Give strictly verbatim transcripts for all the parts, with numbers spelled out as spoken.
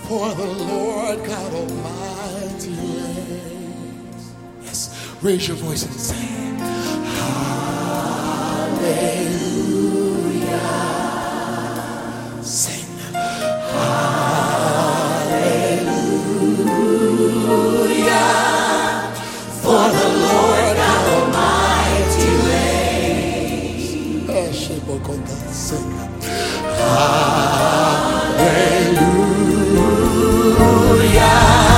For the Lord God Almighty reigns. Yes, raise your voice and sing. Hallelujah. Sing. Hallelujah. For the Lord God Almighty reigns. Sing. Hallelujah.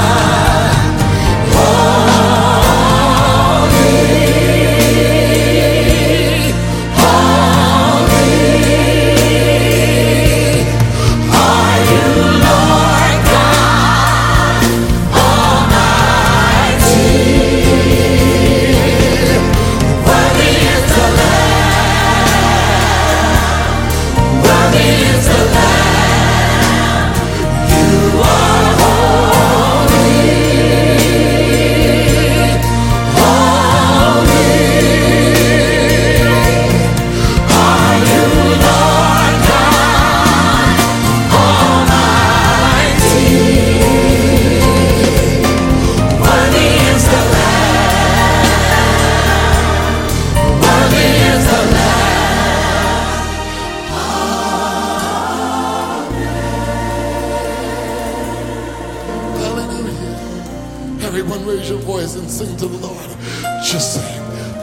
Everyone raise your voice and sing to the Lord. Just sing.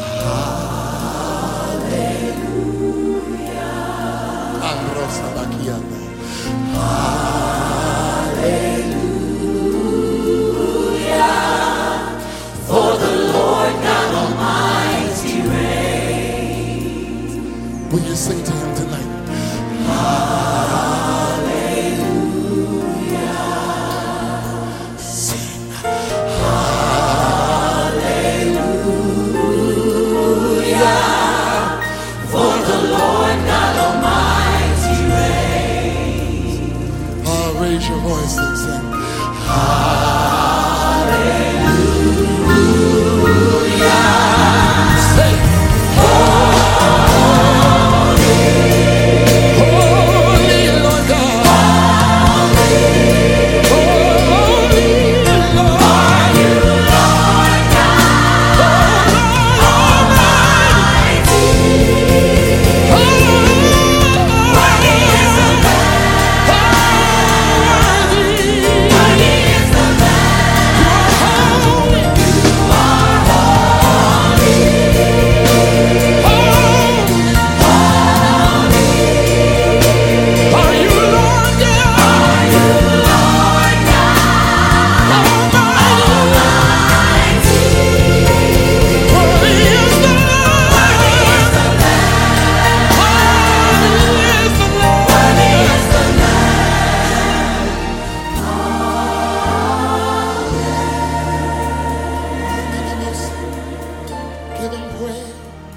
Hallelujah. Hallelujah. For the Lord God Almighty reigns. Will you sing to him tonight? Hallelujah. Sing. For the Lord God Almighty reigns. Oh, raise your voice and sing. Hallelujah. Say, holy, holy Lord God. Holy, holy Lord. Are you Lord God Almighty? Worthy is the Lamb. Worthy is the Lamb. You are holy. Holy. Are you Lord God? Are you Lord God Almighty? Worthy is the Lamb. Worthy is the Lamb. Worthy is the Lamb. Give him praise.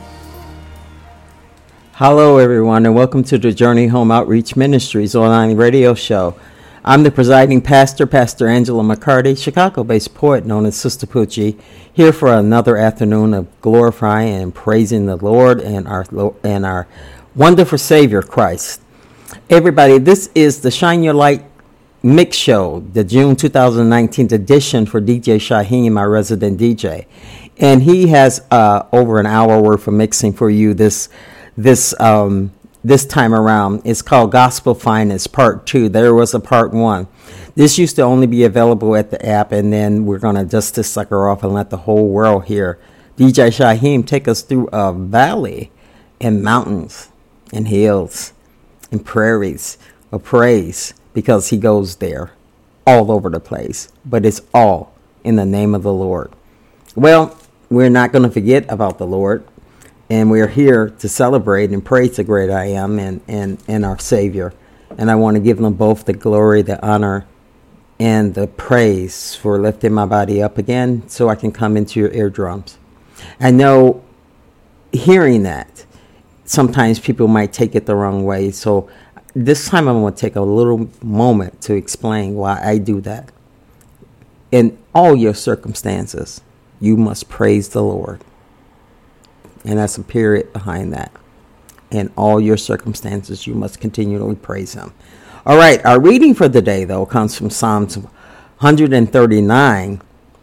Hello, everyone, and welcome to the Journey Home Outreach Ministries online radio show. I'm the presiding pastor, Pastor Angela McCarty, Chicago-based poet known as Sister Poochie, here for another afternoon of glorifying and praising the Lord and our and our wonderful Savior, Christ. Everybody, this is the Shine Your Light Mix Show, the June two thousand nineteen edition for D J Shaheem, my resident D J. And he has uh, over an hour worth of mixing for you this this um, this time around. It's called Gospel Finest Part two. There was a Part one. This used to only be available at the app, and then we're going to dust this sucker off and let the whole world hear D J Shaheem take us through a valley and mountains and hills and prairies of praise, because he goes there all over the place. But it's all in the name of the Lord. Well, we're not going to forget about the Lord. And we're here to celebrate and praise the great I Am and, and, and our Savior. And I want to give them both the glory, the honor, and the praise for lifting my body up again so I can come into your eardrums. I know hearing that, sometimes people might take it the wrong way. So this time I'm going to take a little moment to explain why I do that. In all your circumstances, you must praise the Lord. And that's a period behind that. In all your circumstances, you must continually praise him. All right, our reading for the day, though, comes from Psalms one thirty-nine,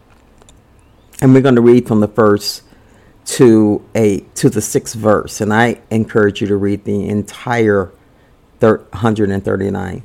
and we're going to read from the first to a to the sixth verse, and I encourage you to read the entire one thirty-nine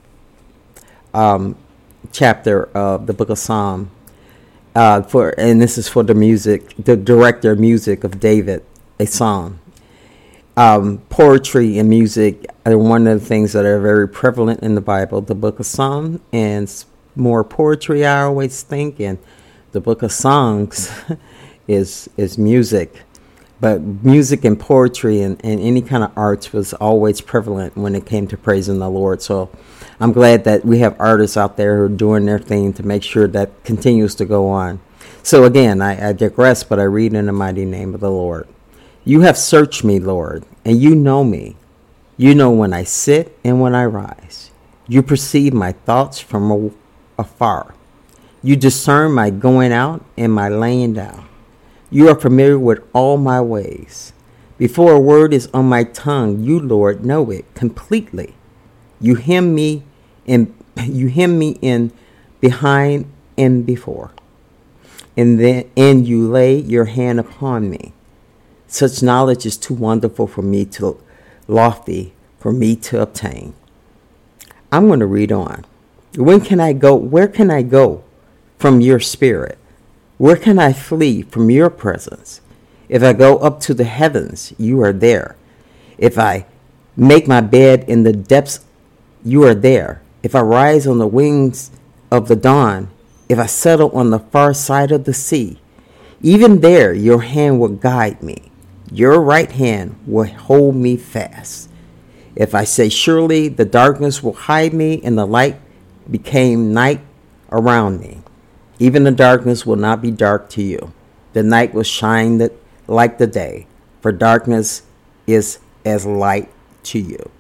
um, chapter of the book of Psalm. Uh, for and this is for the music, the director of music of David, a psalm. Um, poetry and music are one of the things that are very prevalent in the Bible. The book of Psalm and more poetry, I always think, and the book of songs is is music. But music and poetry and, and any kind of arts was always prevalent when it came to praising the Lord. So I'm glad that we have artists out there who are doing their thing to make sure that continues to go on. So again, I, I digress, but I read in the mighty name of the Lord. You have searched me, Lord, and you know me. You know when I sit and when I rise. You perceive my thoughts from afar. You discern my going out and my laying down. You are familiar with all my ways. Before a word is on my tongue, you, Lord, know it completely. You hem me in, you hem me in behind and before. And then and you lay your hand upon me. Such knowledge is too wonderful for me to lofty for me to obtain. I'm going to read on. When can I go? Where can I go from your spirit? Where can I flee from your presence? If I go up to the heavens, you are there. If I make my bed in the depths, you are there. If I rise on the wings of the dawn, if I settle on the far side of the sea, even there your hand will guide me. Your right hand will hold me fast. If I say, surely the darkness will hide me and the light became night around me, even the darkness will not be dark to you. The night will shine that, like the day, for darkness is as light to you.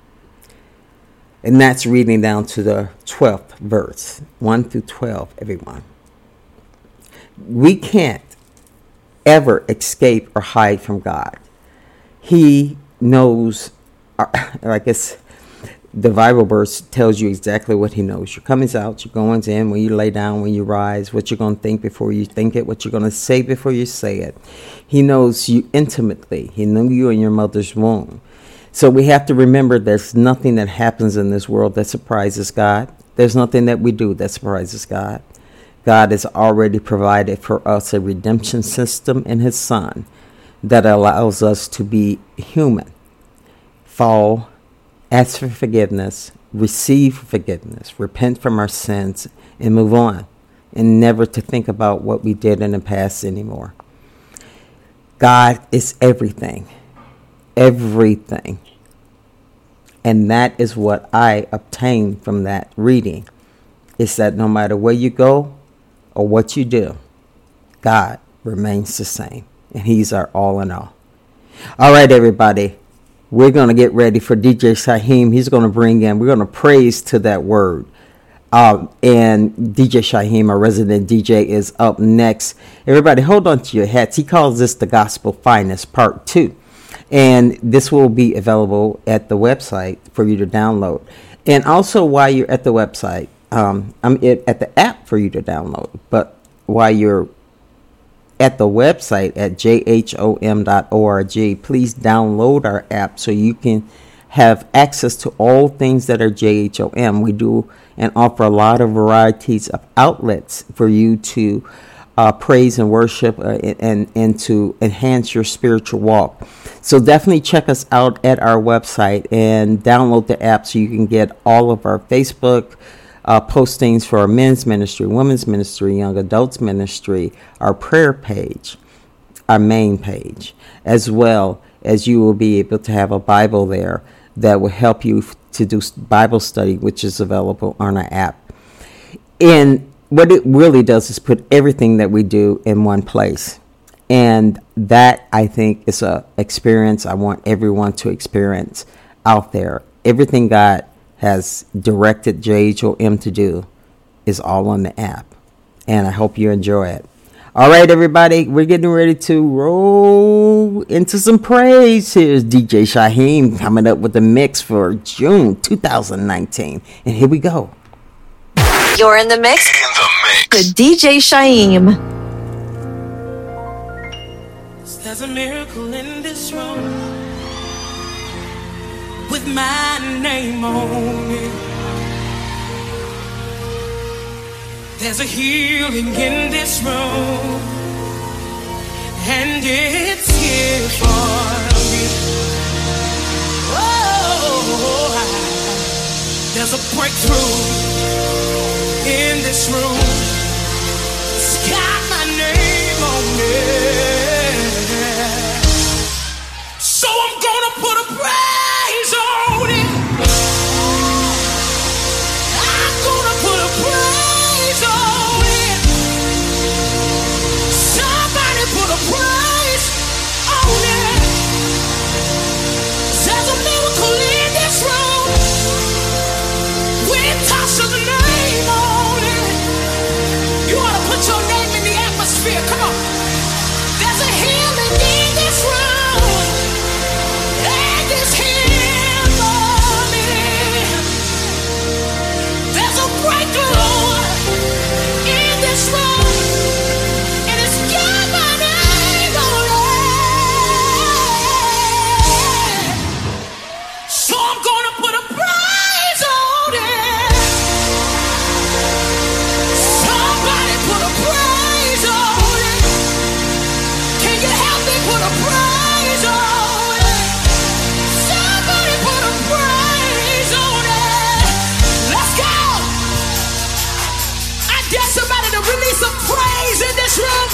And that's reading down to the twelfth verse, one through twelve, everyone. We can't ever escape or hide from God. He knows, I guess the Bible verse tells you exactly what he knows. Your comings out, your goings in, when you lay down, when you rise, what you're going to think before you think it, what you're going to say before you say it. He knows you intimately. He knew you in your mother's womb. So we have to remember there's nothing that happens in this world that surprises God. There's nothing that we do that surprises God. God has already provided for us a redemption system in his Son that allows us to be human, fall, ask for forgiveness, receive forgiveness, repent from our sins, and move on, and never to think about what we did in the past anymore. God is everything, everything. And that is what I obtained from that reading, is that no matter where you go or what you do, God remains the same, and he's our all in all. All right, everybody. We're going to get ready for D J Shaheem. He's going to bring in, we're going to praise to that word. Um, and D J Shaheem, our resident D J, is up next. Everybody, hold on to your hats. He calls this the Gospel Finest Part two. And this will be available at the website for you to download. And also, while you're at the website, um, I'm at the app for you to download. But while you're at the website at j h o m dot org, please download our app so you can have access to all things that are J H O M. We do and offer a lot of varieties of outlets for you to uh, praise and worship uh, and, and to enhance your spiritual walk. So definitely check us out at our website and download the app so you can get all of our Facebook Uh, postings for our men's ministry, women's ministry, young adults ministry, our prayer page, our main page, as well as you will be able to have a Bible there that will help you f- to do Bible study, which is available on our app. And what it really does is put everything that we do in one place. And that, I think, is a experience I want everyone to experience out there. Everything God has directed J H O M to do is all on the app, and I hope you enjoy it. All right, everybody, we're getting ready to roll into some praise. Here's D J Shyheim coming up with the mix for June twenty nineteen. And here we go. You're in the mix, in the mix. with D J Shyheim. There's a miracle in this room with my name on it. There's a healing in this room, and it's here for me. Oh, there's a breakthrough in this room. It's got my name on it. So I'm gonna put a praise on it. I'm gonna put a praise on it. Somebody put a praise on it. There's a miracle in this room. We toss his name on it. You ought to put your name in the atmosphere. Come on. There's a healing in this room. And it's here for me. There's a breakthrough in this room. And it's got my name on it. So I'm gonna put a prize on it. Somebody put a prize on it. Can you help me put a prize on it? Somebody put a prize on it. Let's go. I dare somebody to release some praise in this room.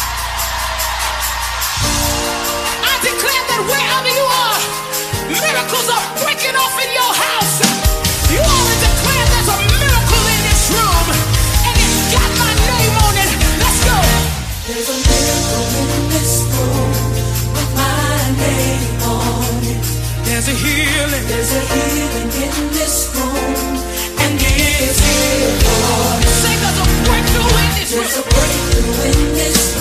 I declare that wherever you are, miracles are breaking off in your house. You ought to declare there's a miracle in this room, and it's got my name on it. Let's go. There's a miracle in this room with my name on it. There's a healing. There's a healing in this room, and it's here for me. Say there's a breakthrough in this There's a room. breakthrough in this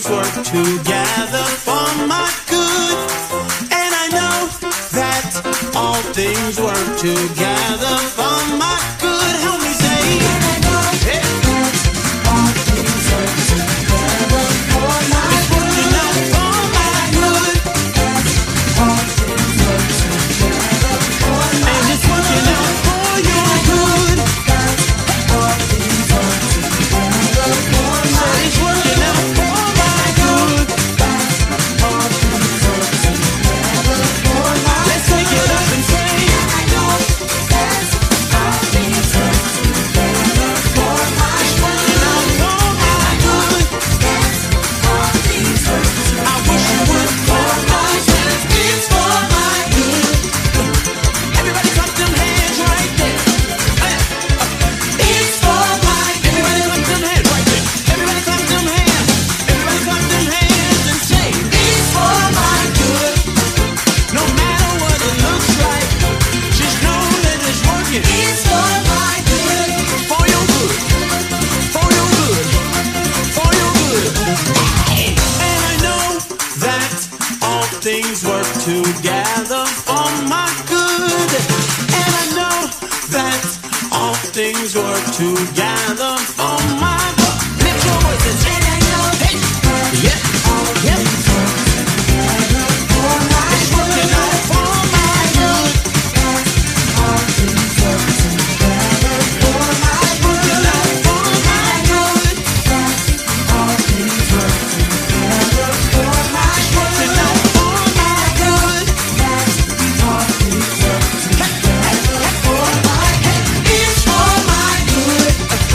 things work together for my good. And I know that all things work together for my good. Help me say, and I know hey. that all things work together for my it's working out for my good. All things work together for my and it's working out for your good. All things work together for my it's working out for my good. All things work together for my let's take it up and say, I know that all things work together for my it's working out for my good. All things work together I wish you would for my good. It's for my good. Everybody clap them hands right there. It's for my good. Everybody clap them hands right there. Everybody clap them hands. Everybody clap them hands and say, it's for my good. No matter what it looks like, just know that it's working. It's for my good. For your good. For your good. For your good. And I know that all things work together for my good. And I know that all things work together for my good. Lift your voice and say, I know. Hey, yeah, yeah. It's working out for my good. All things work together for my good. It's working out for my good. All things work together for my it's working out for my good. All things work together for my it's for my good.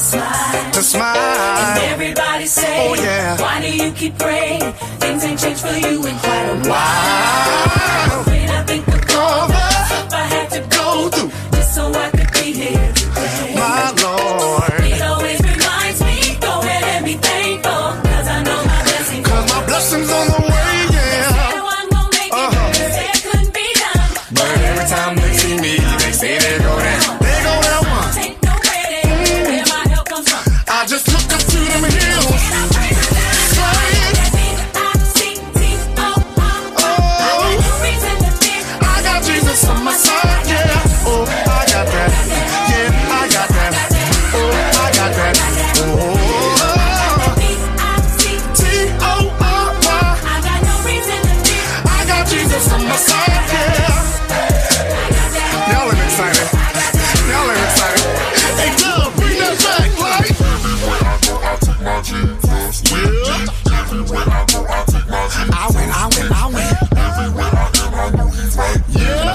smile. to smile. And everybody say, Oh, yeah. why do you keep praying? Things ain't changed for you in quite a while. Wow. When I think of all the stuff I had to go through just so I could be here today. My Lord. It always reminds me, go ahead and be thankful, cause I know my blessings. Cause my blessings on the way, yeah. Now I'm gonna make it, Uh-huh. cause it couldn't be done. But every time they see me, they say they go down. They go down one. Take no credit, where my help comes from. I just look up to them hills. And I praise you down. Say, I see, see, oh, oh, oh. I got no reason to fear. I got Jesus on my side, yeah. Oh, I got that. Yeah, I got that. Oh, I got that. Oh, T O R Y. I got no reason to fear. I got Jesus on my side, yeah. Y'all are excited. Y'all are excited. Hey, Dub, bring that back, like. I win, I win, I win. Yeah.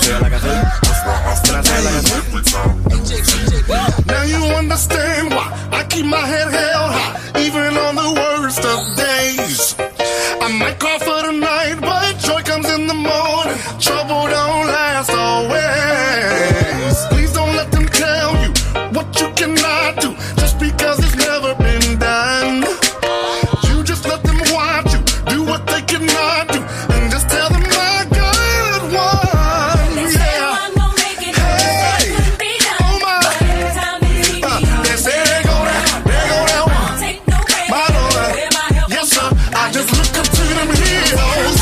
Now you understand why I keep my head held high, even on the worst of days. I might call for the night, but joy comes in the morning. Trouble don't last always. Please don't let them tell you what you cannot do, just because it's never been done. You just let them watch you do what they cannot do, and just tell them my God won. Yeah. I'm gonna make it, Hey. it couldn't be done. Oh my. But every time they see Uh, me, they say they go down, they go down one. take no credit, My Lord. where my help Yes, comes sir. from. I just look up to them hills.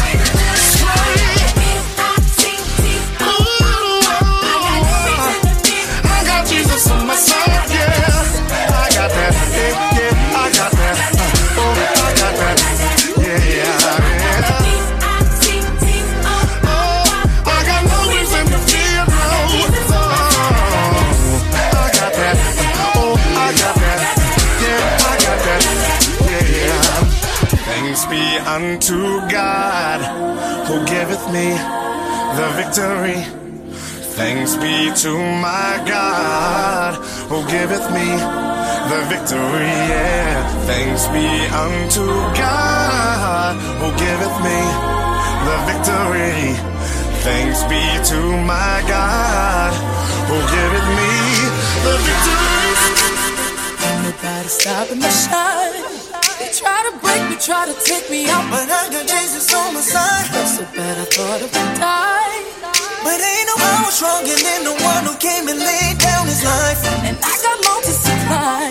I got Jesus on my side, yeah. I got that, yeah, yeah, I got that. Uh, oh, I got that, yeah, yeah, yeah. Oh, I got no reason to fear, no. Oh, I got that, oh, I got that, yeah, I got that, yeah, yeah. Thanks be unto God who giveth me the victory. Thanks be to my God who giveth me the victory, yeah. Thanks be unto God who giveth me the victory. Thanks be to my God who giveth me the victory. Nobody stopping my shine. They try to break me, try to take me out, but I got Jesus on my side. Felt so bad I thought I would die, but ain't no power stronger than the one who came and laid down his life. And I got more to supply,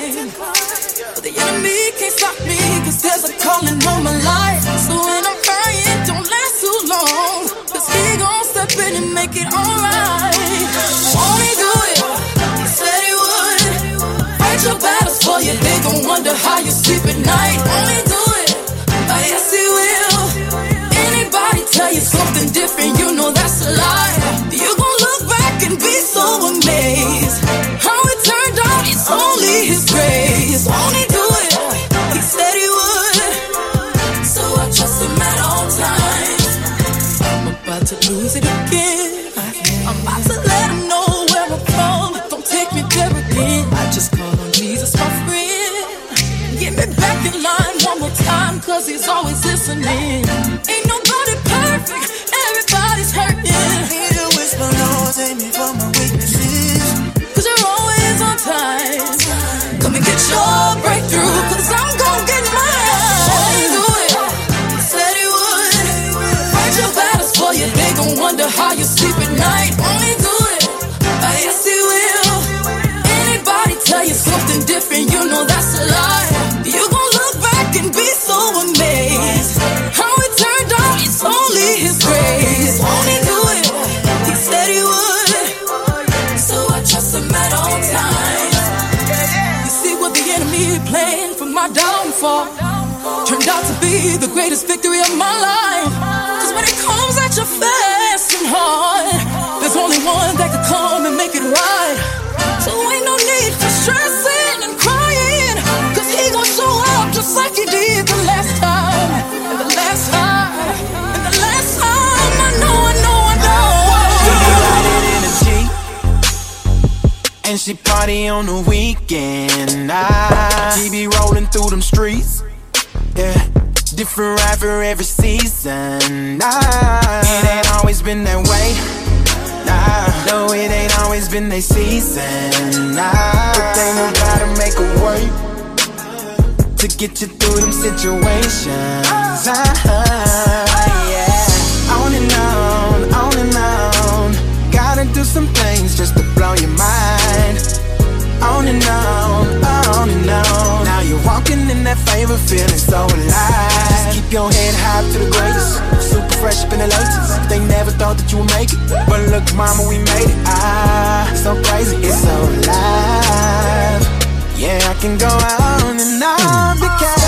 but the enemy can't stop me, cause there's a calling on my life. So when I'm crying, don't last too long, cause he gon' step in and make it alright. Won't he do it? He said he would. Fight your battles for you, they gon' wonder how you sleep at night. Won't he do it? Oh, yes he will. Anybody tell you something different, you know that's a lie. You gon' look back and be so amazed how it turned out, it's only his grace. Won't he do it? He said he would, so I trust him at all times. I'm about to lose it again. I'm about to let him know where I'm from. Don't take me there again. I just call on Jesus, my friend. Get me back in line one more time, cause he's always listening. Ain't nobody perfect, everybody's hurting. Need to whisper, Lord, save me from my weaknesses, cause you're always on time. Come and get your breakthrough, cause I'm gon' get mine. Won't he do it? He said he would. Fight your battles for you, they gon' wonder how you sleep at night. Won't he do it? Oh, yes he will. Anybody tell you something different, you know that's a lie. You gon' look back and be so amazed how it turned out, it's only his grace. Won't he do it? He said he would, so I trust him at all times. You see what the enemy planned for my downfall turned out to be the greatest victory of my life. Cause when it comes at you fast and hard, there's only one that could come and make it right. So ain't no need for stressing and crying, cause he gon' show up just like he did the last time. And the last time, and the last time, I know, I know, I know. When you ride it in a Jeep and she party on the weekend. I, she be rolling through them streets. Yeah, different ride for every season. I, it ain't always been that way. Nah, no, it ain't always been their season. Nah, but they know how to make it work to get you through them situations. Ah, yeah, on and on, on and on. Gotta do some things just to blow your mind. On and on, on and on. Now you're walking in that favor, feeling so alive. Just keep your head high to the greatest. Super fresh up in the latest. They never thought that you would make it, but look, mama, we made it. Ah, so crazy, it's so alive. Yeah, I can go on and on because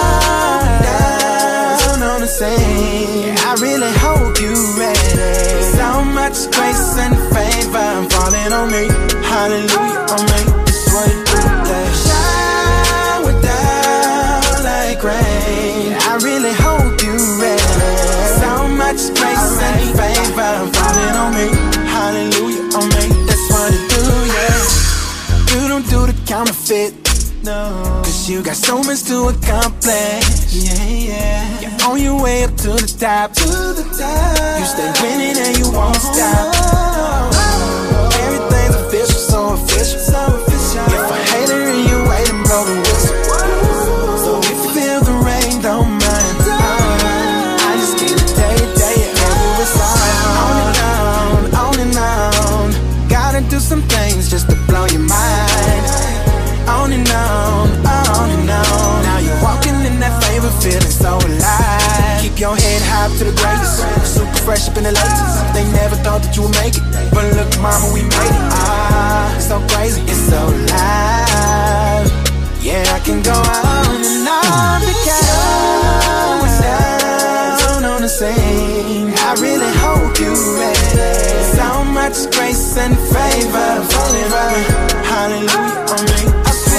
down on the scene. I really hope you ready. So much grace and favor falling on me. Hallelujah on me. That's what it do. Yeah. Shower down like rain. I really hope you ready. So much grace right. and favor falling on me. Hallelujah on me. That's what it do. Yeah. You don't do the counterfeit. No. Cause you got so much to accomplish. Yeah, yeah. You're on your way up to the top. To the top. You stay winning and you won't stop. Oh. Everything's official, so official. So official. If a hater in your way, then blow the whistle. So if you feel the rain, don't mind. Oh. I just came to tell you, tell you, how it's on. On and on, on and on. Gotta do some things just to blow your mind. On and on, on and on. Now you're walking in that favor, feeling so alive. Keep your head high to the greatest. Super fresh up in the latest. They never thought that you would make it, but look, mama, we made it. Ah, so crazy, it's so alive. Yeah, I can go on and on because down on the scene. I really hope you ready. So much grace and favor falling on me. Hallelujah on me.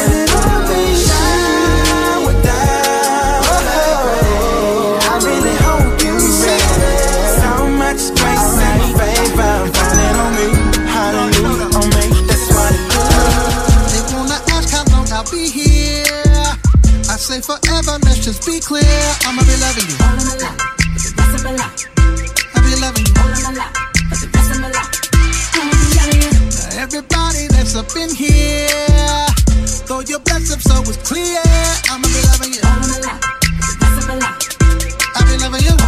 Say forever, let's just be clear. I'ma be loving you. I'll be loving you. Now everybody that's up in here, throw your best up so it's clear. I'ma be loving you. I'll be loving you.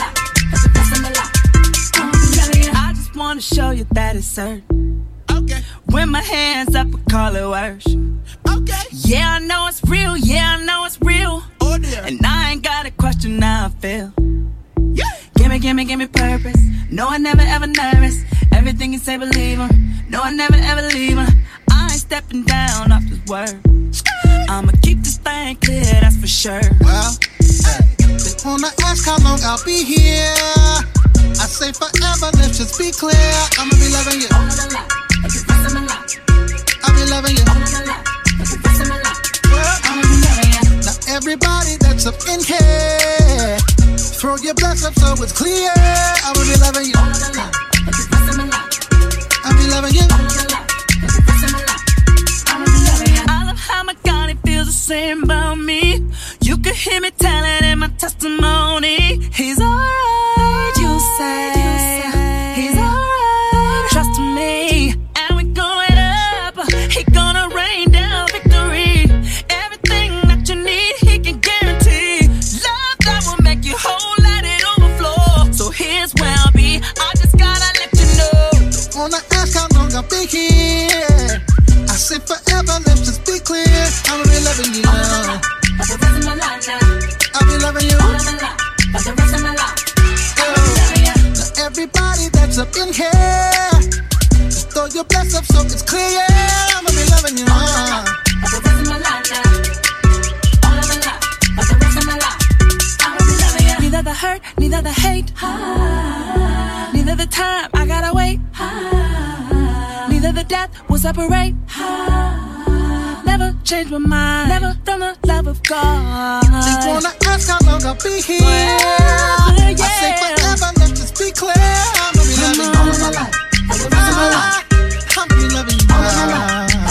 I just wanna show you that it's certain. Okay. When my hands up, I call it worship. Okay. Yeah, I know it's real. Yeah, I know it's real. Oh dear. And I ain't got a question how I feel. Yeah. Gimme, gimme, gimme purpose. No, I never ever nervous. Everything you say, believe him. No, I never ever leave him. I ain't stepping down off this word. I'ma keep this thing clear, that's for sure. Well, hey, they wanna ask how long I'll be here. I say forever, let's just be clear. I'ma be loving you. I'll be loving you. Now everybody that's up in here, throw your bless up so it's clear. I will be loving you. I'll be loving you. I love how my God, it feels the same about me. You can hear me telling in my testimony. He's alright, you say. He's alright, trust me. And we're going up. He gonna rain down victory. Everything that you need, he can guarantee. Love that will make you whole, let it overflow. So here's where I'll be. I just gotta let you know. Wanna ask how long I'll be here? I say forever, let's just be clear. I'ma be loving you. For the rest of my life now. I'll be loving you. For the rest of my life. Now everybody that's up in here, just throw your bless up so it's clear. I'ma be loving you. For the rest of my life now. All of my life. For the rest of my life. I'ma be loving you. Neither the hurt, neither the hate. Ah. Neither the time I gotta wait. Ah. Neither the death will separate. Ah. Never change my mind. Never from the love of God. They wanna ask how long I'll be here. Well, yeah. I say forever, let's just be clear. I'ma be loving you. All of my life. For the rest of my life. I'ma be loving you.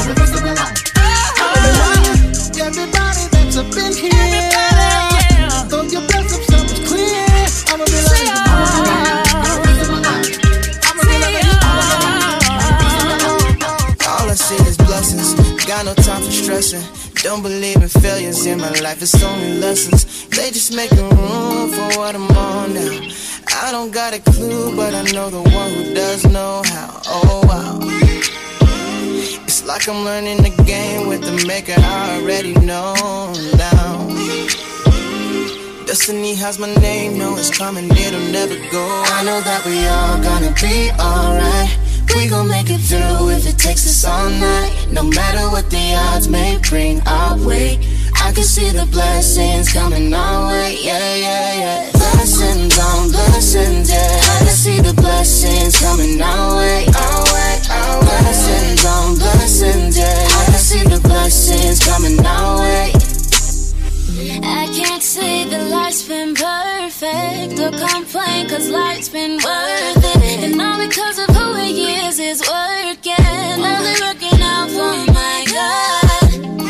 stressing. Don't believe in failures in my life, it's only lessons. They just making room for what I'm on now. I don't got a clue, but I know the one who does know how. Oh wow. It's like I'm learning the game with the maker I already know now. Destiny has my name, know it's coming, it'll never go. I know that we all gonna be alright. We gon' make it through if it takes us all night. No matter what the odds may bring our way, I can see the blessings coming our way. Yeah, yeah, yeah. Blessings on blessings, yeah. I can see the blessings coming our way. Our way, our way. Blessings on blessings, yeah. I can see the blessings coming our way. I can't say that life's been perfect or complain, cause life's been worth it. And all because of who he is is working, only working out for my God.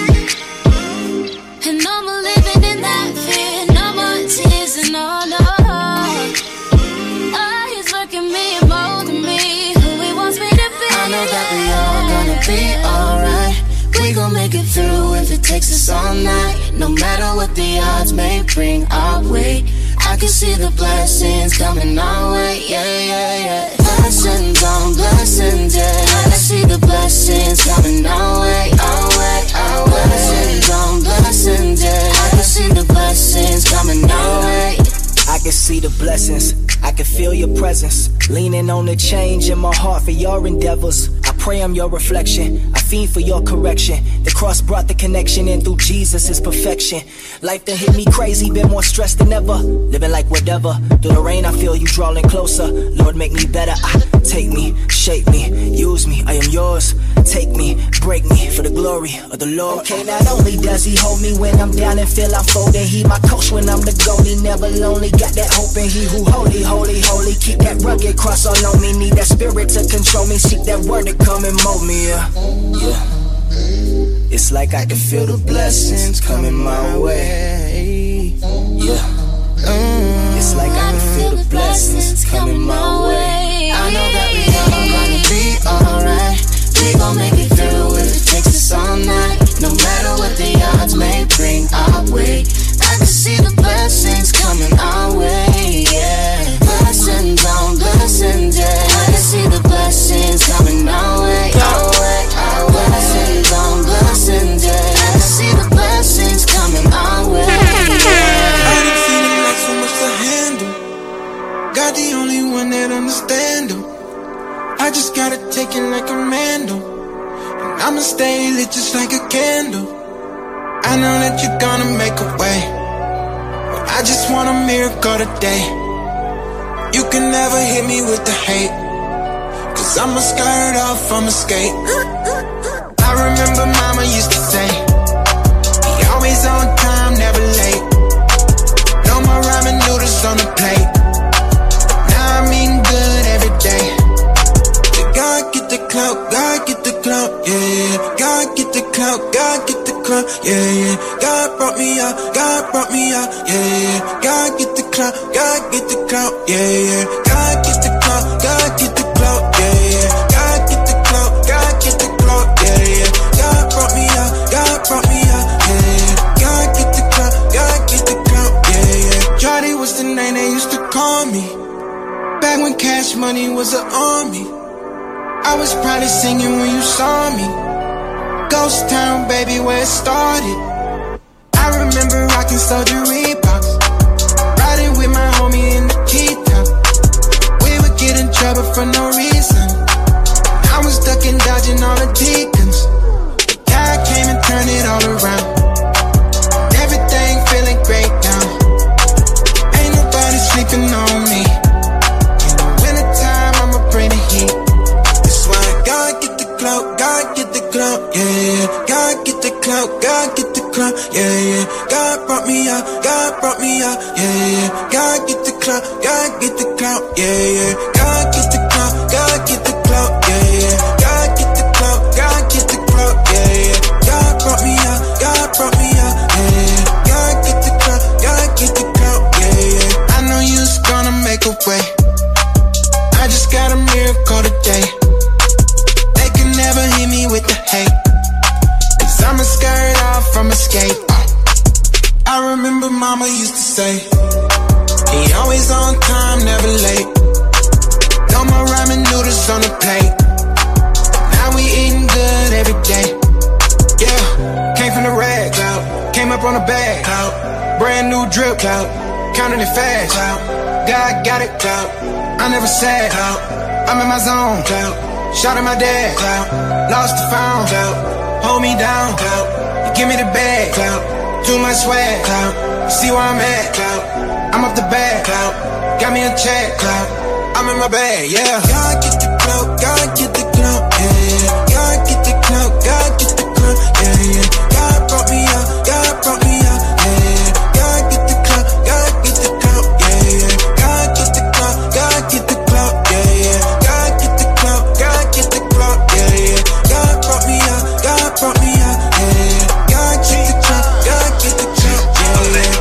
And no more living in that fear, no more tears and no, no. Oh, he's working me and molding me who he wants me to be. I know that we all gonna be alright. We gon' make it through if it takes us all night. No matter what the odds may bring our way, I can see the blessings coming our way. Yeah, yeah, yeah. Blessings on blessings, yeah. I can see the blessings coming our way. Our way, our way. Blessings on blessings, yeah. I can see the blessings coming our way. I can see the blessings, I can feel your presence. Leaning on the change in my heart for your endeavors. I pray I'm your reflection, I fiend for your correction. The cross brought the connection in through Jesus is perfection. Life done hit me crazy, been more stressed than ever. Living like whatever, through the rain I feel you drawing closer. Lord make me better, I take me, shape me, use me, I am yours. Take me, break me for the glory of the Lord. Okay, not only does he hold me when I'm down and feel I'm folding, he my coach when I'm the goalie, never lonely. Got that hope in he who holy, holy, holy. Keep that rugged cross all on me. Need that spirit to control me. Seek that word to come and mold me, yeah. Yeah. It's like I can feel the blessings coming my way. Yeah. Mm. It's like I can feel the blessings coming my way. I know that we all gonna be alright. We gon' make it through if it takes us all night. No matter what the odds may bring our way, I can see the blessings coming our way, yeah. Blessings on blessings, yeah. I can see the blessings coming our way, our way, our way. Blessings on blessings, yeah. I can see the blessings coming our way, yeah. I done seen it like so much to handle. God the only one that understand them. I just gotta take it like a Rando, and I'ma stay lit just like a candle. I know that you're gonna make a way, but I just want a miracle today. You can never hit me with the hate, cause I'ma skirt off, I'ma skate. I remember mama used to say, be always on time, never late. No more ramen noodles on the plate. Now I'm eating good every day. God get the clout, God get the clout, yeah, yeah. God get the clout, God get the clout, yeah, yeah. God brought me out, God brought me out, yeah, yeah. God get the clout, God get the clout, yeah, yeah. God get the clout, God get the clout, yeah, yeah. God get the clout, God get the clout, yeah, yeah. God brought me out, God brought me out, yeah, yeah. God get the clout, God get the clout, yeah, yeah. Jody was the name they used to call me, back when Cash Money was an army. I was probably singing when you saw me. Ghost Town, baby, where it started. I remember rocking Soldier Reeboks, riding with my homie in the Keita. We would get in trouble for no reason. I was ducking, dodging all the deacons. But God came and turned it all around. Everything feeling great now. Ain't nobody sleeping on me. In the wintertime, I'ma bring the heat. God get the clout, God get the clout, yeah. God get the clout, God get the clout, yeah, yeah. God brought me out, God brought me out, yeah, yeah. God get the clout, God get the clout, yeah, yeah. God get the clout, God get the clout, yeah, yeah. God get the clout, God get the clout, yeah, yeah. God brought me out, God brought me out, yeah, yeah. God get the clout, God get the clout, yeah, yeah. I know you's gonna make a way. I just got a miracle today. Never hit me with the hate, cause I'm a sky shirt off from a skate. I remember mama used to say, he always on time, never late. No more ramen noodles on the plate. Now we eating good every day. Yeah, came from the rag cloud, came up on a bag cloud, brand new drip cloud, counting it fast cloud. God got it cloud, I never sad cloud. I'm in my zone cloud, shot at my dad cloud, lost the phone cloud, hold me down cloud, you give me the bag cloud, too much swag cloud, you see where I'm at cloud, I'm up the bag cloud, got me a check cloud, I'm in my bag, yeah. God get the clout, God get the clout, yeah. God get the clout, God get the clout, yeah, yeah. God brought me up, God brought me up, yeah. God get the clout, God get the clout, yeah, yeah. God get the clout, God get the clout, yeah, yeah. God get the clout, God get the clout, yeah, yeah. God brought me up, God brought me up, yeah. God get the clout, God get the clout, yeah, yeah.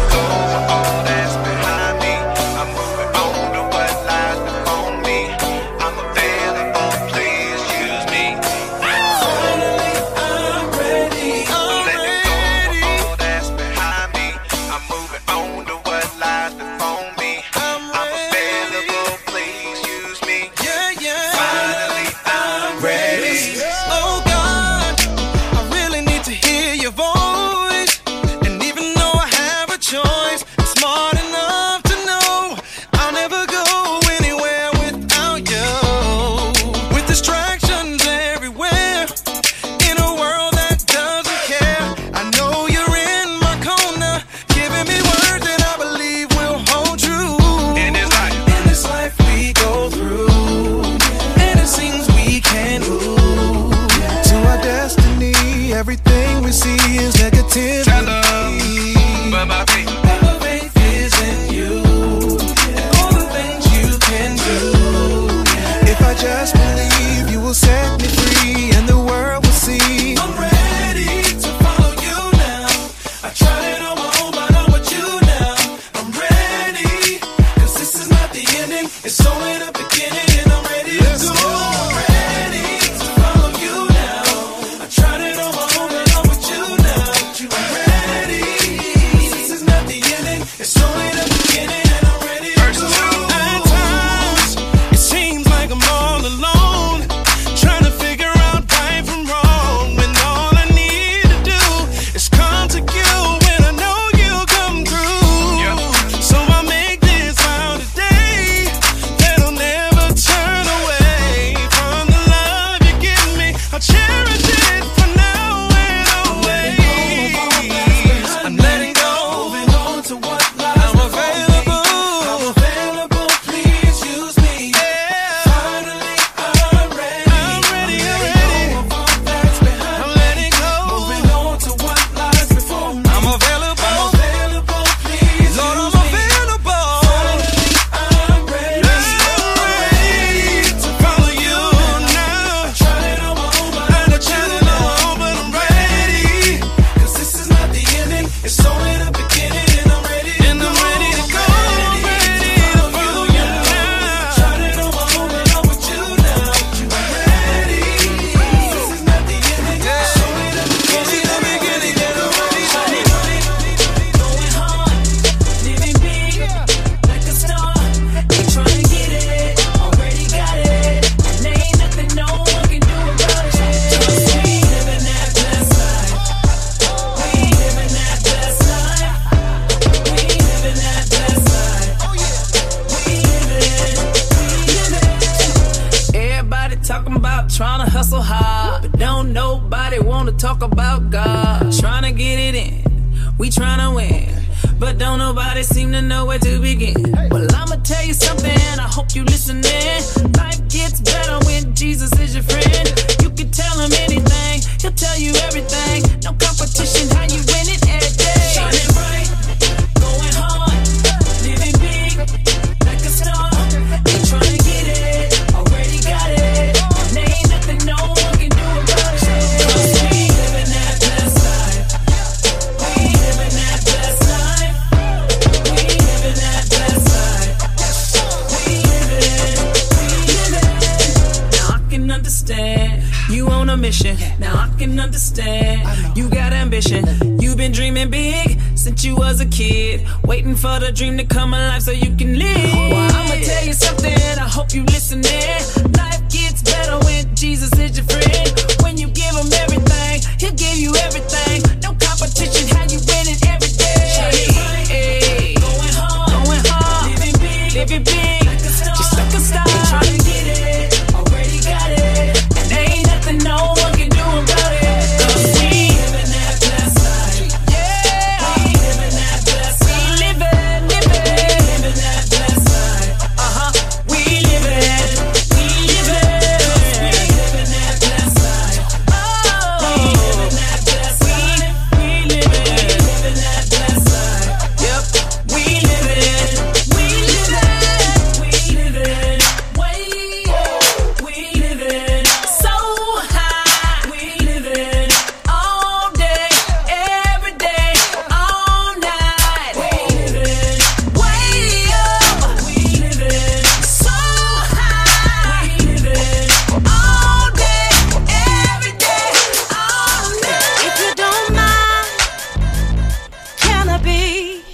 You on a mission, now I can understand. You gotta ambition. You've been dreaming big since you was a kid, waiting for the dream to come alive so you can live. Well, I'ma tell you something, I hope you listening. Life gets better when Jesus is your friend. When you give him everything, he'll give you everything. No competition, how you winning every day. Hey, going hard, going hard, living big, living big, like a star, just like a star. Trying to get it, already got it, and there ain't nothing no one can do about it. 'Cause we living that blessed life, yeah. We living that blessed life, we living, living, living that blessed life. Uh huh. We living, we living, we living that blessed life. Oh, we living that blessed life, we living, living that blessed life. Yep, we living, we living, we living way, we living so high, we living all day, every day, all night. We living way up, we living so high, we living all day, every day, all night. If you don't mind, can I be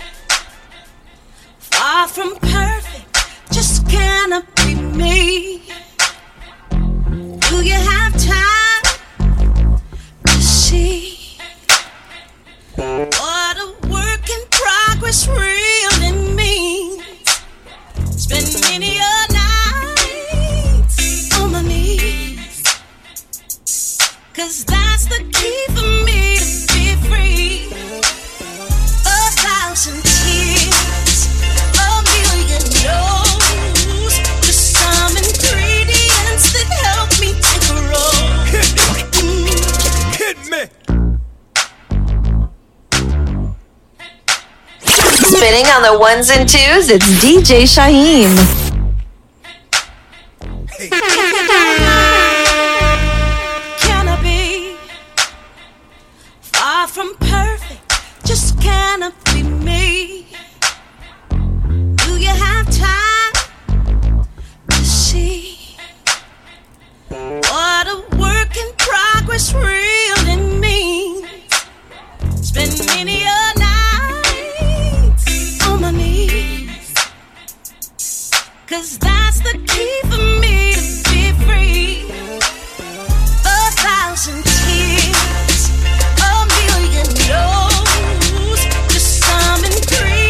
far from perfect? Just can I be me? Do you have time to see what a work in progress really means? Spend many a night on my knees, 'cause that's the key for me to be free. A thousand tears, a million no's, just some ingredients that help me to grow. Hit me. Spinning on the ones and twos, it's D J Shaheem. Can I be far from perfect? Just can I be me? Do you have time to see what a work in progress really means? Spend many a night on my knees, 'cause that's the key for me to be free. A thousand tears, a million no's, just some ingredients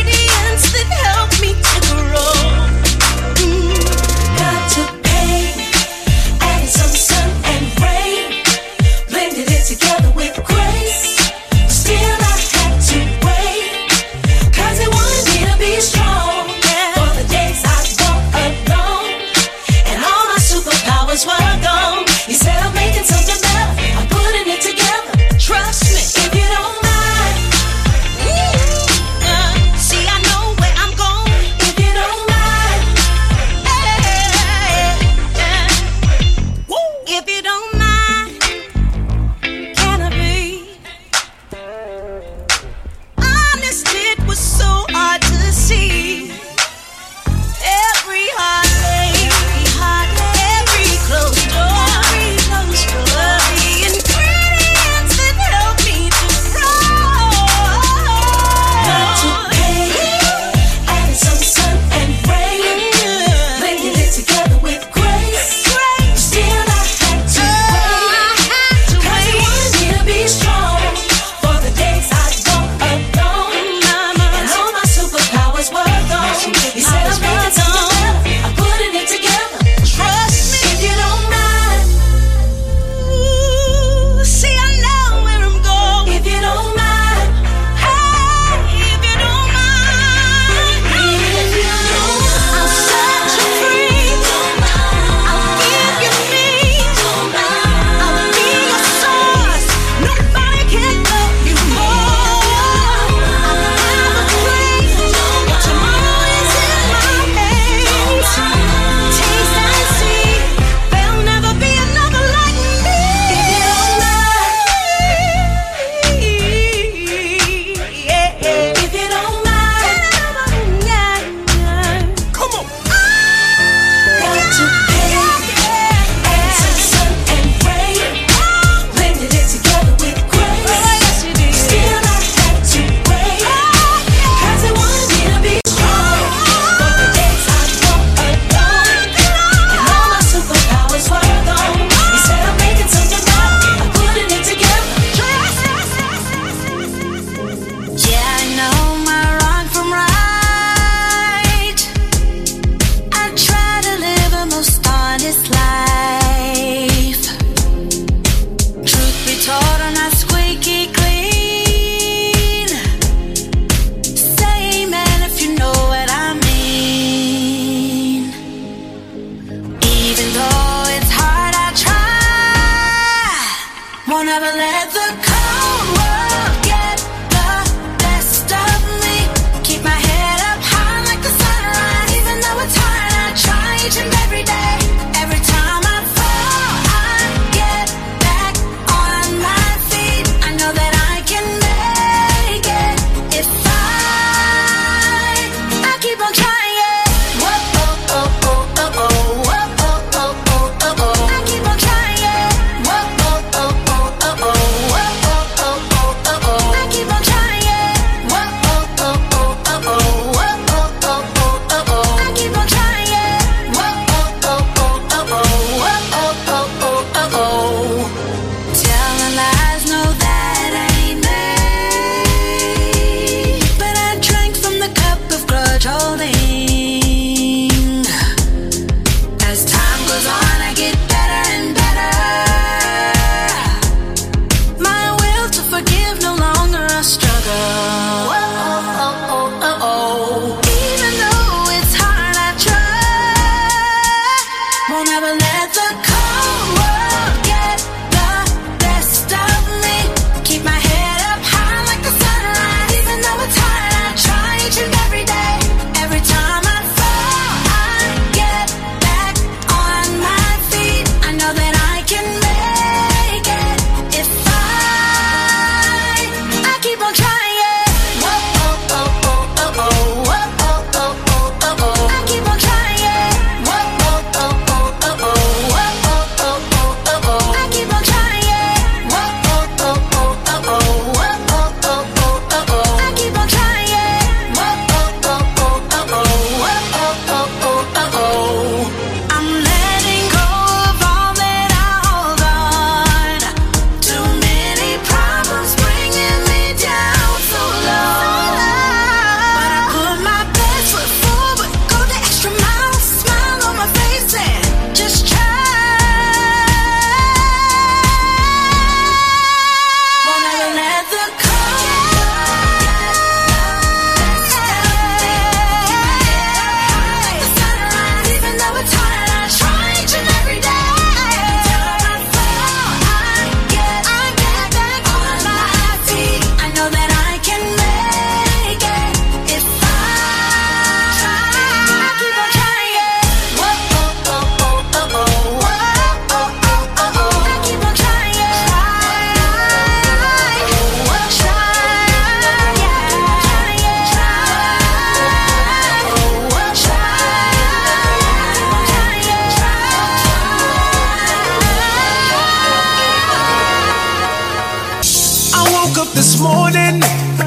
morning,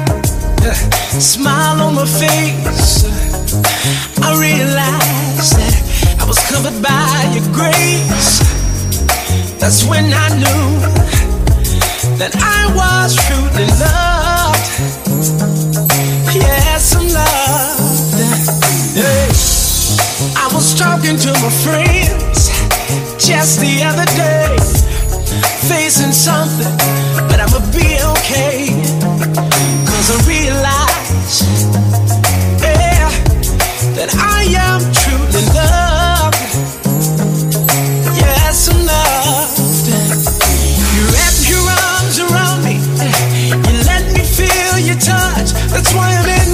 smile on my face, I realized that I was covered by your grace. That's when I knew that I was truly loved. Yes, I'm loved. Hey. I was talking to my friends just the other day, facing something, but I'ma be okay. Cause I realize, yeah, that I am truly loved. Yes, I'm loved. You wrap your arms around me, you let me feel your touch. That's why I'm in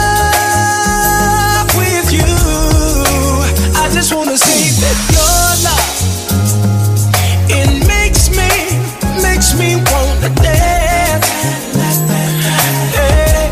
love with you. I just wanna say that your love, it makes me, makes me wanna dance. Hey.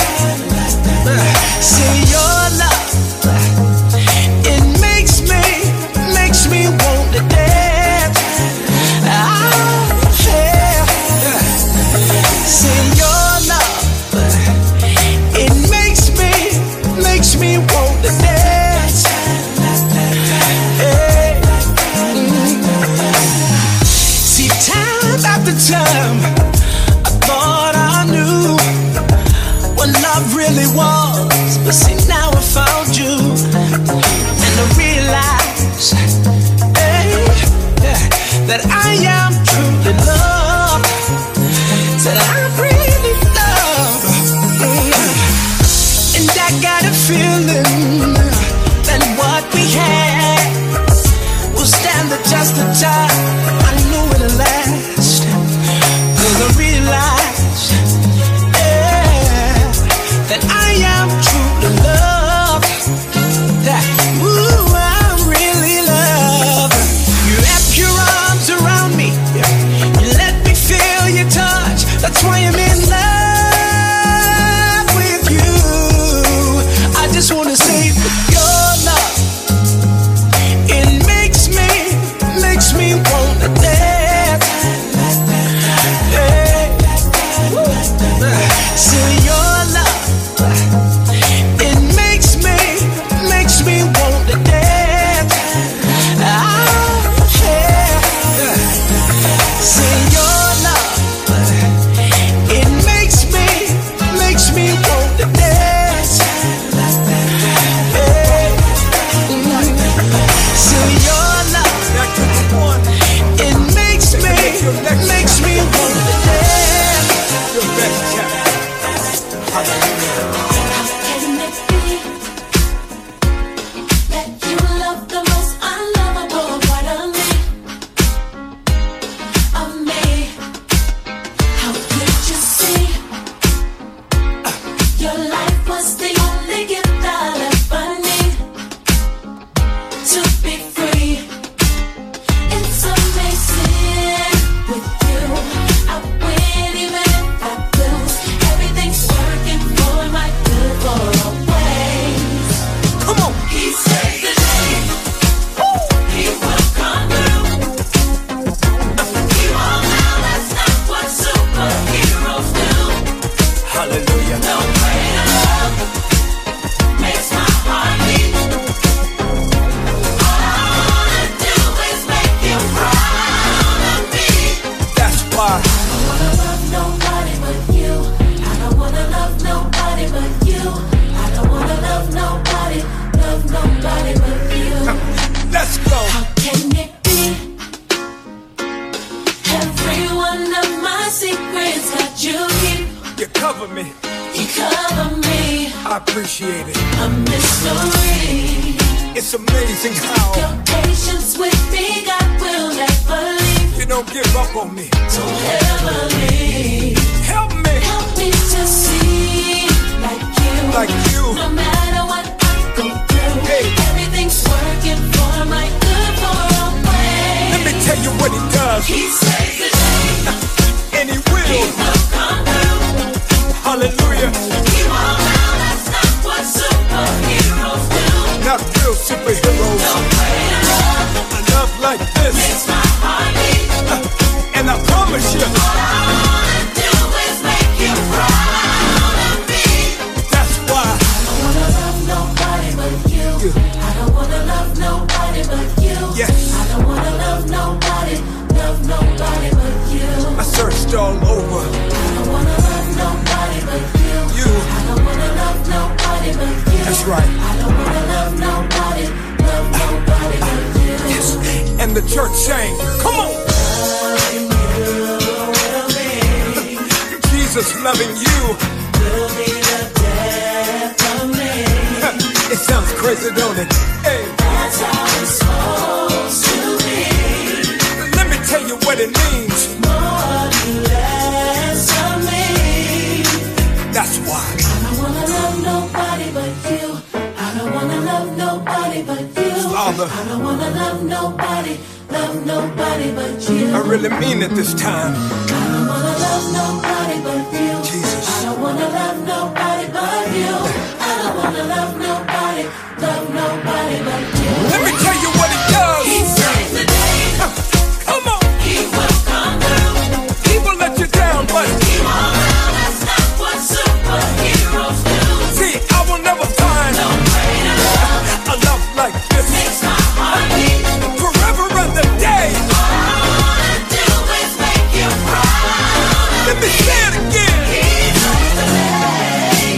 Say your love, it makes me, makes me wanna dance. Ah, yeah. Say your love, it makes me, makes me wanna dance. Hey. Mm. See, time after time, I thought I knew what love really was, but see, now I found you, and I realize, hey, yeah, that I am truly loved, that I'm really loved. Mm. And I got a feeling that what we had will stand the test of time. I knew it'll last, cause I realized, yeah, that I am truly loved. That, ooh, I'm really loved. You wrap your arms around me, you let me feel your touch. That's why I'm in love with you. I just wanna say that your love, it makes me, makes me wanna dance. Hey. Say your love, it makes me, makes me wanna dance. Ah, yeah. Say your love, it makes me, makes me wanna dance. Hey. Say your love, it makes me, makes me wanna dance. That you love the most unlovable part of me, of me. How could you see? Your life was the only gift I'll ever need to be free. It's amazing with you. I win even if I lose. Everything's working for my good for always. Come on. He saves the day. He will come through. He won't now, that's not what superheroes do. Hallelujah. No greater love makes my heart beat. All I wanna do is make you proud of me. That's why. I don't wanna love nobody but you. I don't wanna love nobody but you. I don't wanna love nobody, love nobody but you. Let's go. How can it be? Every one of my secrets that you keep, You cover me. you cover me. I appreciate it. A mystery. It's amazing how Your patience with me, God will never leave. you don't give up on me. Don't ever leave. Help me. Help me to see like you. Like you. No matter what I go through, Hey. everything's working for my good for always. Let me tell you what he does. He saves the day. And he will. He will come through. Hallelujah. He won't now, that's not what superheroes do. Not real superheroes. No greater love A love like this. makes my heart beat. And I promise you, All I wanna do church saying, come on. Jesus loving you will be the death of me. It sounds crazy, don't it? Hey. That's how it's supposed to be. Let me tell you what it means. More you less of me. That's why I don't wanna love nobody but you. I don't wanna love nobody but you. Father, I don't wanna love nobody, love nobody but you. I really mean it this time. I don't wanna love nobody but you. Jesus. I don't wanna love nobody but you. I don't wanna love nobody, love nobody but you. Let me tell you what he does. He saves the day. Come on. He will come through. He will let you down, but he won't. That's not what superheroes do. See, I will never find no greater love, a love like this. Makes my heart beat forever and the day. All I wanna do is make you proud. Let me say it again. He saves the day.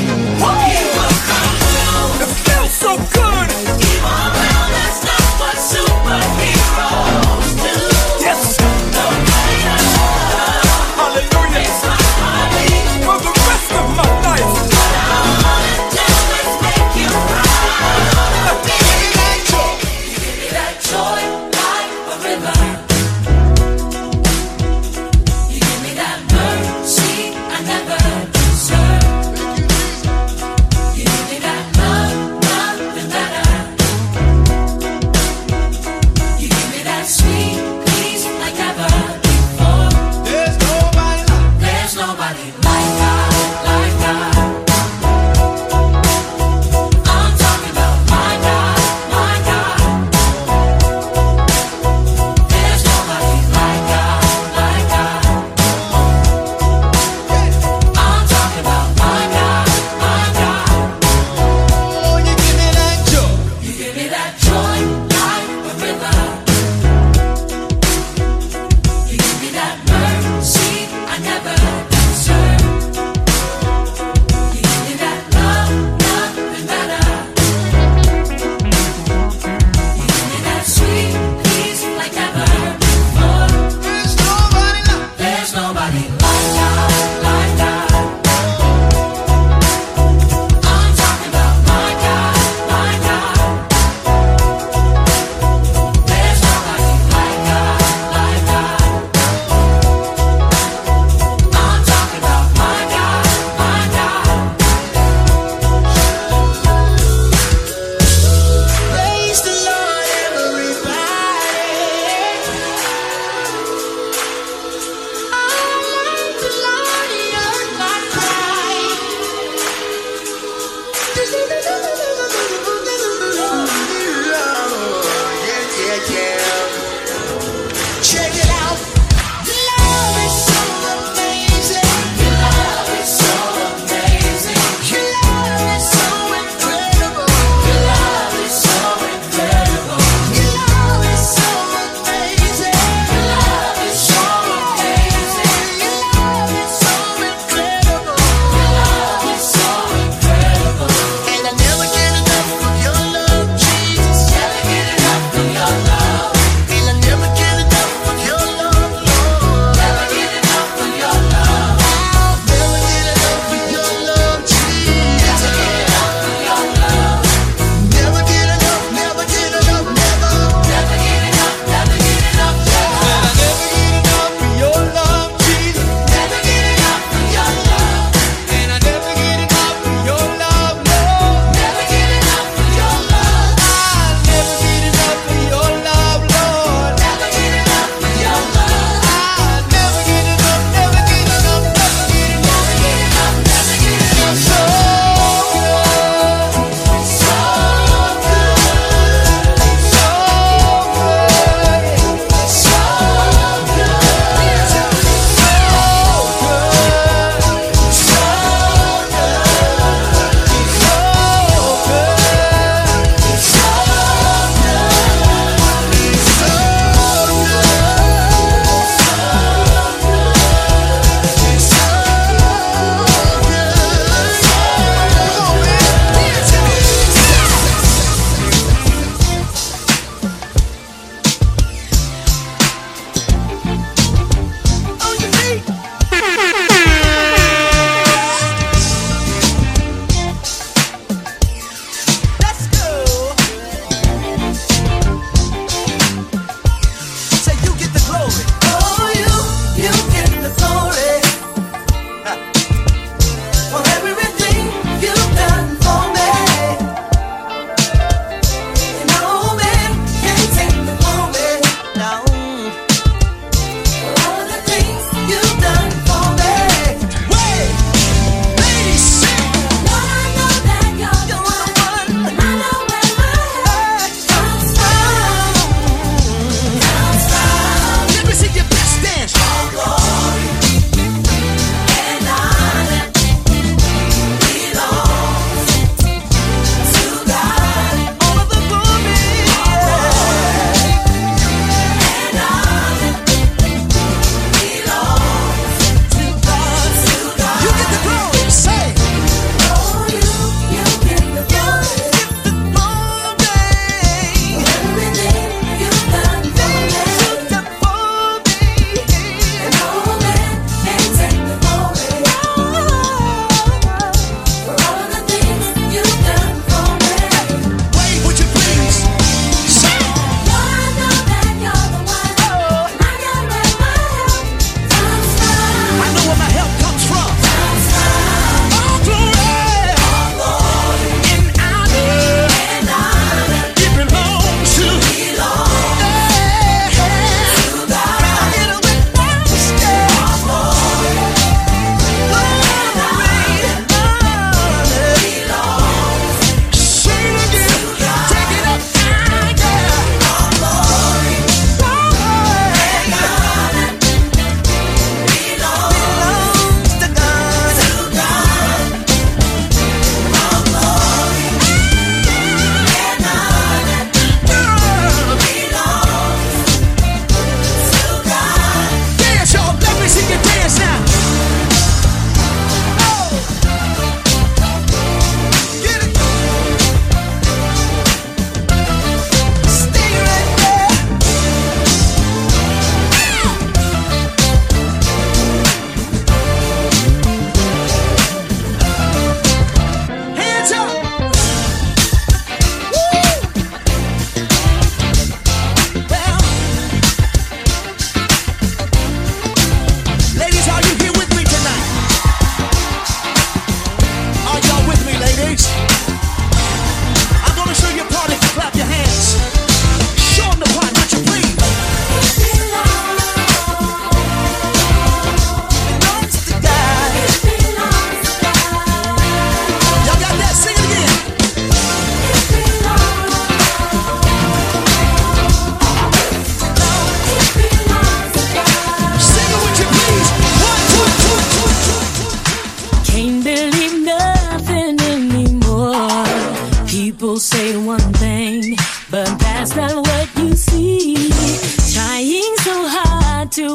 don't believe nothing anymore. People say one thing, but that's not what you see. Trying so hard to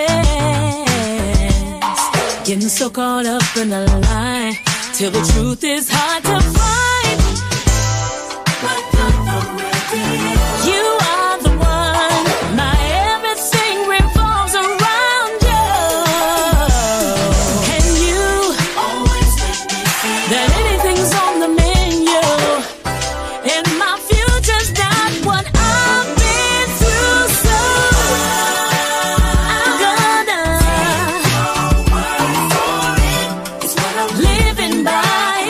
impress, getting so caught up in a lie, till the truth is hard to find. But you are the one, my everything revolves around you. And you always make me feel that anything's on the menu, and my future's not what I've been through. So I'm gonna it's what I'm living by.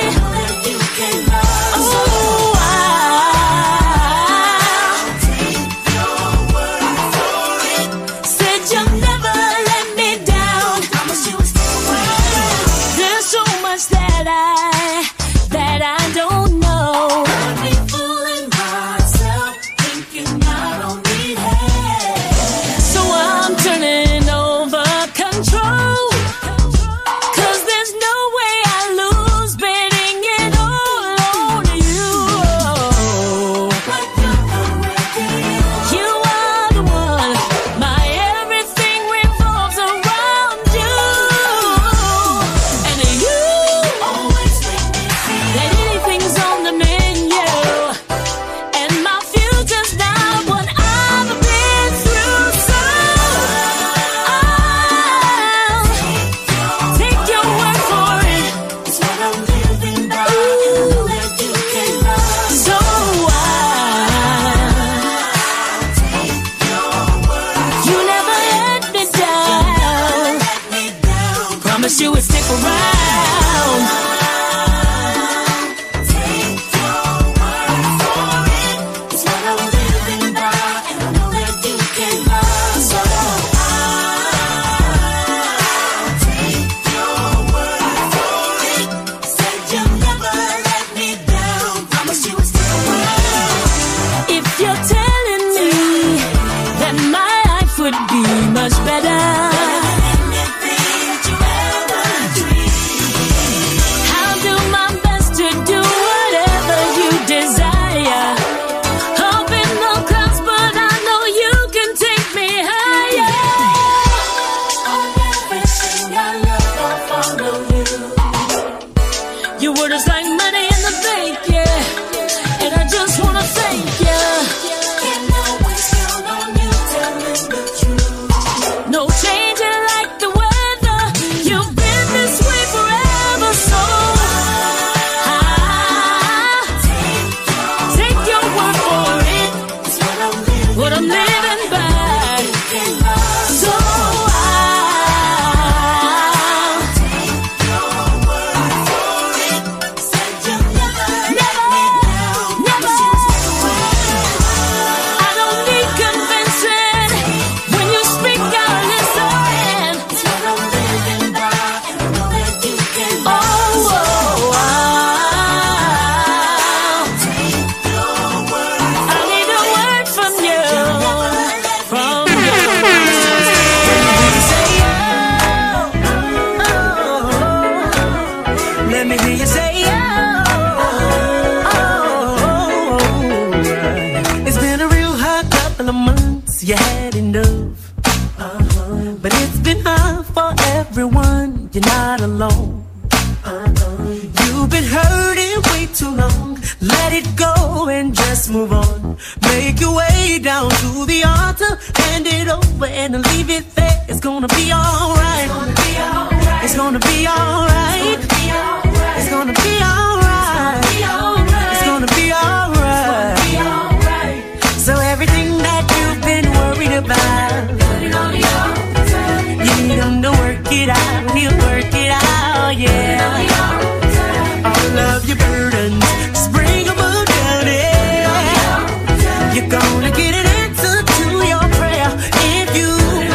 You would stick around. Take your word for it. It's what I'm living by, and I know that you can love. So I'll take your word for it. Said you'll never let me down. Promise you would stick around. If you're telling me that my life would be much better, you're not alone. Uh-uh. You've been hurting way too long. Let it go and just move on. Make your way down to the altar, hand it over and leave it there. It's gonna be alright. It's gonna be alright. It's gonna be alright. It's gonna be alright. So everything that you've been worried about, you need him to work it out. He'll work it out, yeah. All of your burdens, just bring them all down, yeah. You're gonna get an answer to your prayer if you.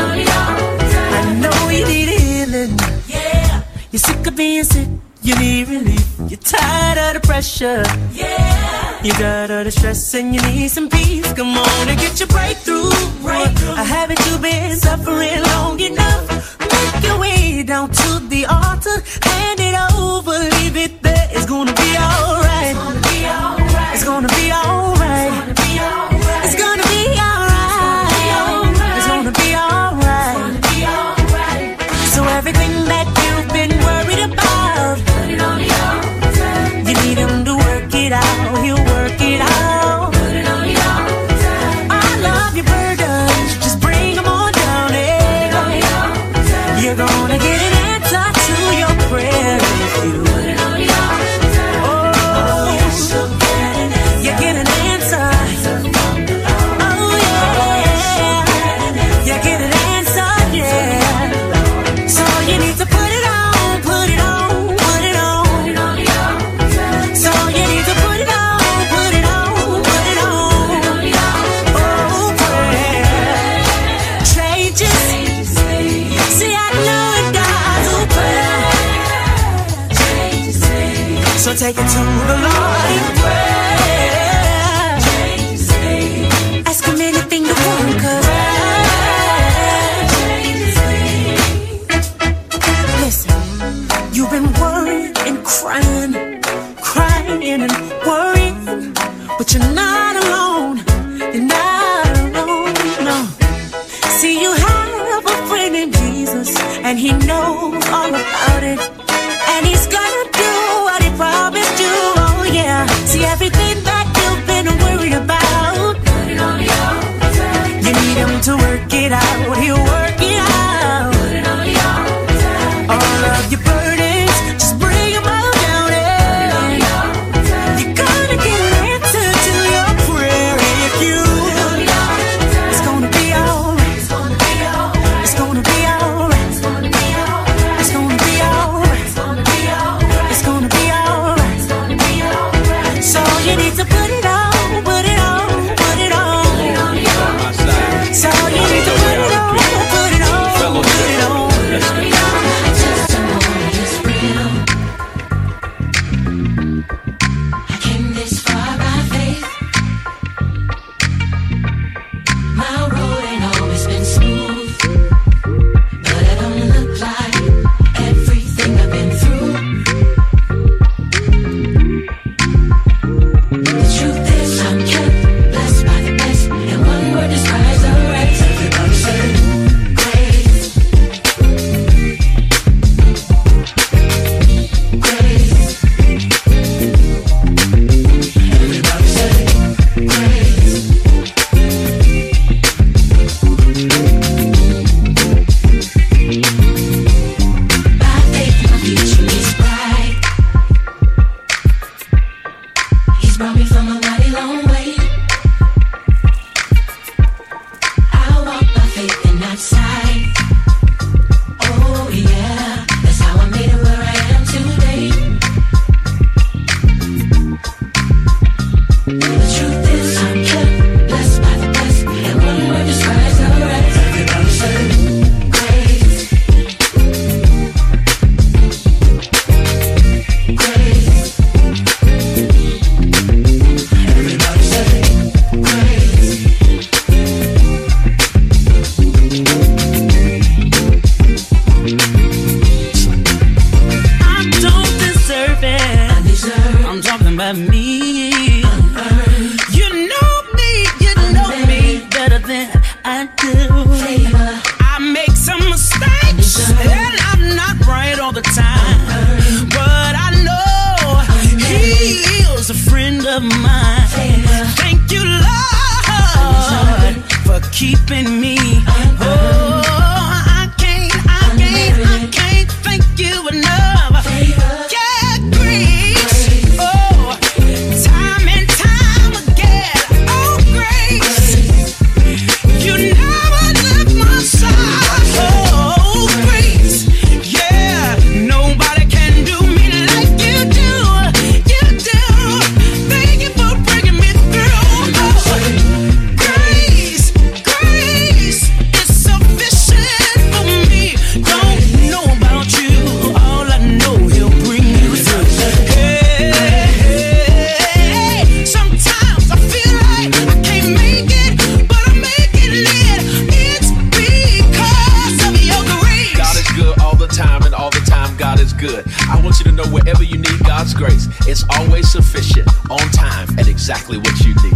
I know you need healing, yeah. You're sick of being sick, you need relief. You're tired of the pressure, yeah. You got all the stress and you need some peace. Come on and get your breakthrough, breakthrough. Haven't you been suffering long enough? make your way down to the altar, hand it over, leave it there. It's gonna be alright. It's gonna be alright. It's gonna be alright. It's gonna be alright. So everything that you've been worried about, put it on the altar. You need him to work it out. He'll work it out. Put it on the altar. All of your burdens, just bring them on down. Hey. You're gonna get an answer to your prayer if you put it on the altar. Oh, yes, you'll get an answer. You get an answer. Oh yeah, you get an answer, yeah. So you need to put it on, put it on, put it on. So you need to put it on, put it on, put it on. Oh, prayer changes. See, I know it does. Oh, prayer. So take it to the Lord in prayer. Ask him anything to want, 'cause listen, you've been worrying and crying, crying and worrying, but you're not alone. You're not alone, no. See, you have a friend in Jesus, and he knows all about it, and he's gonna do what he promised you. Oh yeah. See, everything that you've been worried about, put it on the altar. You need him to work it out. He'll work it out. Put it on the altar. All of your burdens, just bring them all down. Put it on the altar. You're gonna get an answer to your prayer if you. Put it on the altar. It's gonna be alright. It's gonna be alright. It's gonna be alright. It's gonna be alright. It's gonna be alright. It's gonna be alright. It's gonna be alright. It's gonna be alright. So you need to put it on, put it on, put it on. So you need to put it on, put it on, put it on. I came this far by faith. My road ain't always been smooth, but it don't look like everything I've been through. The truth is I'm kept blessed by the best, and one word describes the rest. Everybody say grace, grace. Everybody say grace. By faith my future is bright. He's brought me from a mighty long way. I walk by faith and not sight. Oh yeah, that's how I made it where I am today. The truth is I'm kept blessed by the best, and one word describes the rest. Everybody say grace, grace. Everybody say grace. I don't deserve it. I'm talking about me. You know me, you know me better than I do. I make some mistakes, and I'm not right all the time. But I know he is a friend of mine. Thank you, Lord, for keeping me. Oh, I can't, I can't, I can't thank you enough. Yeah, grace. Oh, time and time again. Oh, grace. You never left my side. Oh, grace. Yeah, nobody can do me like you do. You do. Thank you for bringing me through. Oh, grace, grace. God's grace. It's always sufficient, on time, and exactly what you need.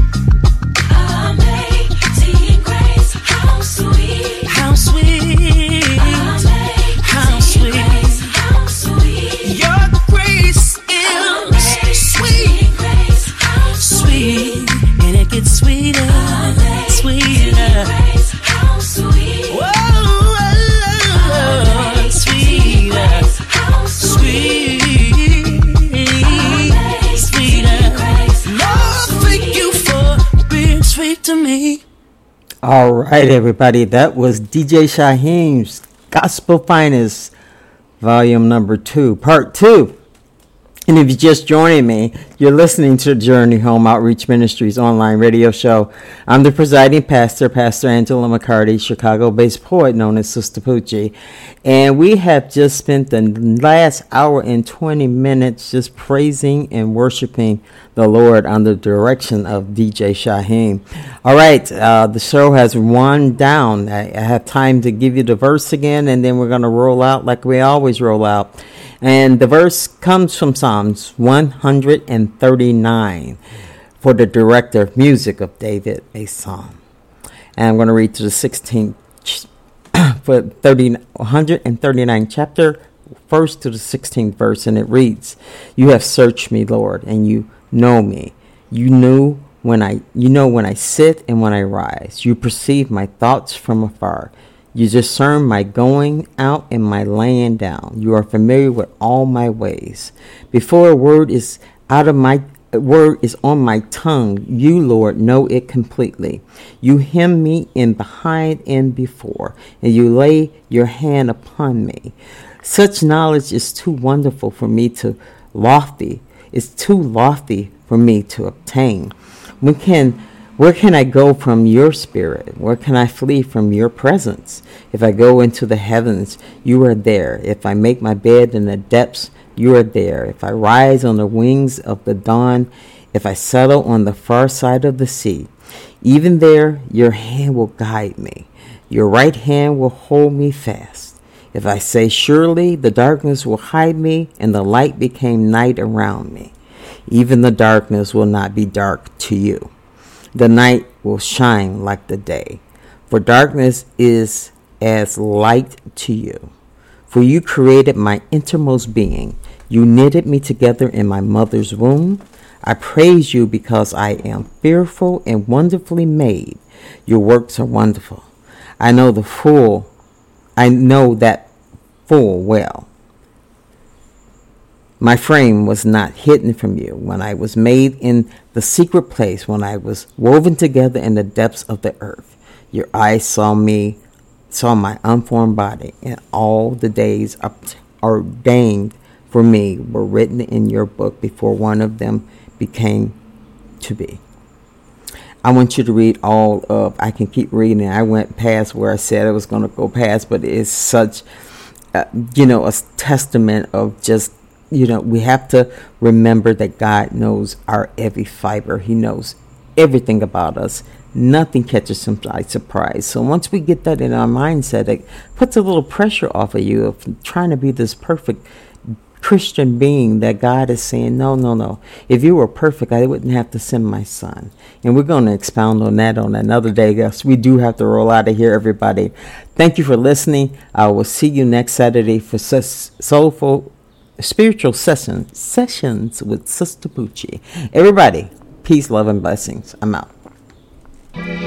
Amazing grace, how sweet, How sweet, amazing how sweet. grace, how sweet, Your grace is sweet, grace, how sweet, and it gets sweeter, sweeter. grace, how sweet, Whoa, sweeter, how sweet, sweeter. Lord, thank you for being sweet to me. All right, everybody. That was D J Shaheem's Gospel Finest, volume number two, part two. And if you're just joining me, you're listening to Journey Home Outreach Ministries online radio show. I'm the presiding pastor, Pastor Angela McCarty, Chicago-based poet known as Sister Poochie. And we have just spent the last hour and twenty minutes just praising and worshiping the Lord under the direction of D J Shaheem. All right, uh, the show has run down. I, I have time to give you the verse again, and then we're going to roll out like we always roll out. And the verse comes from Psalms one thirty-nine, for the director of music of David, a psalm. And I'm going to read to the sixteenth, for one thirty-nine chapter, first to the sixteenth verse, and it reads, "You have searched me, Lord, and you know me. You knew when I, you know when I sit and when I rise. You perceive my thoughts from afar. You discern my going out and my laying down. You are familiar with all my ways. Before a word is out of my a word is on my tongue, you, Lord, know it completely. You hem me in behind and before, and you lay your hand upon me. Such knowledge is too wonderful for me to lofty. It's too lofty for me to obtain. When can Where can I go from your spirit? Where can I flee from your presence? If I go into the heavens, you are there. If I make my bed in the depths, you are there. If I rise on the wings of the dawn, if I settle on the far side of the sea, even there your hand will guide me. Your right hand will hold me fast. If I say, surely the darkness will hide me, and the light became night around me, even the darkness will not be dark to you. The night will shine like the day, for darkness is as light to you. For you created my innermost being. You knitted me together in my mother's womb. I praise you because I am fearful and wonderfully made. Your works are wonderful. I know the full, I know that full well. My frame was not hidden from you when I was made in the secret place, when I was woven together in the depths of the earth. Your eyes saw me, saw my unformed body, and all the days ordained for me were written in your book before one of them became to be. I want you to read all of, I can keep reading. I went past where I said I was going to go past, but it's such, uh, you know, a testament of just, you know, we have to remember that God knows our every fiber. He knows everything about us. Nothing catches him by surprise. So once we get that in our mindset, it puts a little pressure off of you of trying to be this perfect Christian being that God is saying, no, no, no. If you were perfect, I wouldn't have to send my son. And we're going to expound on that on another day. Yes, we do have to roll out of here, everybody. Thank you for listening. I will see you next Saturday for Soulful Spiritual session, Sessions with Sister Poochie. Everybody, peace, love, and blessings. I'm out.